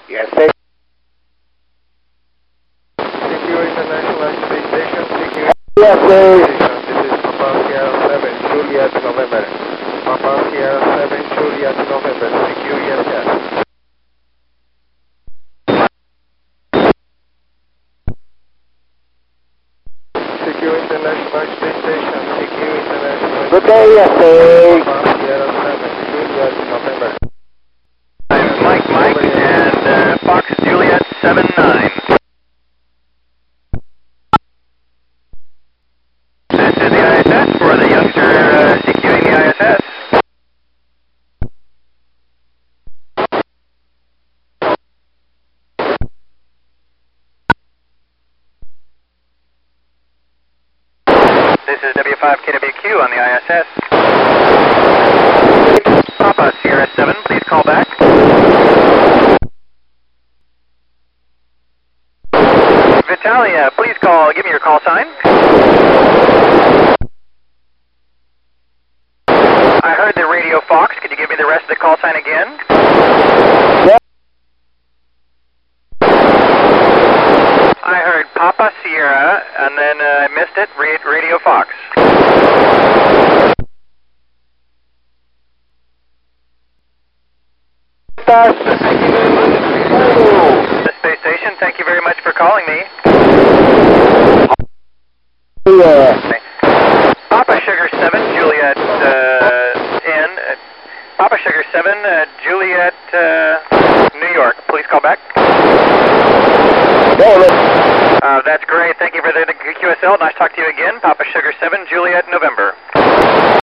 Yes, sir. CQ International Space Station, CQ Yes, sir. Station. This is Papa Sierra 7, Juliet, November. Papa Sierra 7, Juliet, November. CQ, yes, yes. CQ International Space Station, CQ International Good day, yes, sir. Papa Sierra 7, Juliet, November. Mike, and Fox Juliet 79. This is the ISS for the youngster CQing the ISS. This is W5KWQ on the ISS. Papa Sierra 7, please call back. Vitalia, please give me your call sign. I heard the radio Fox, could you give me the rest of the call sign again? Yep. I heard Papa Sierra, and then I missed it, radio Fox. The space station, thank you very much for calling me. Yeah. Papa Sugar 7, Juliet Papa Sugar 7, Juliet, New York. Please call back. That's great. Thank you for the QSL. Nice to talk to you again. Papa Sugar 7, Juliet, November.